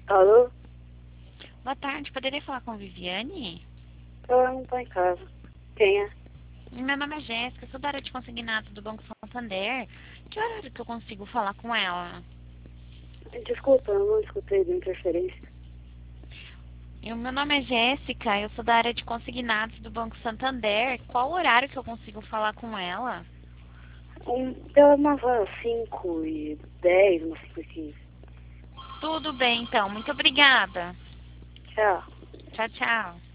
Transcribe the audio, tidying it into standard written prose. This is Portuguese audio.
Alô? Boa tarde, poderia falar com Viviane? Ela não tá em casa. Quem é? Meu nome é Jéssica, sou da área de consignados do Banco Santander. Que horário que eu consigo falar com ela? Desculpa, eu não escutei da interferência. Meu nome é Jéssica, eu sou da área de consignados do Banco Santander. Qual horário que eu consigo falar com ela? Deu umas 5h10, umas 5h15. Tudo bem, então. Muito obrigada. Tchau. Tchau, tchau.